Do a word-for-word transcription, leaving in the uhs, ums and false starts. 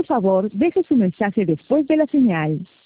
favor, deje su mensaje después de la señal.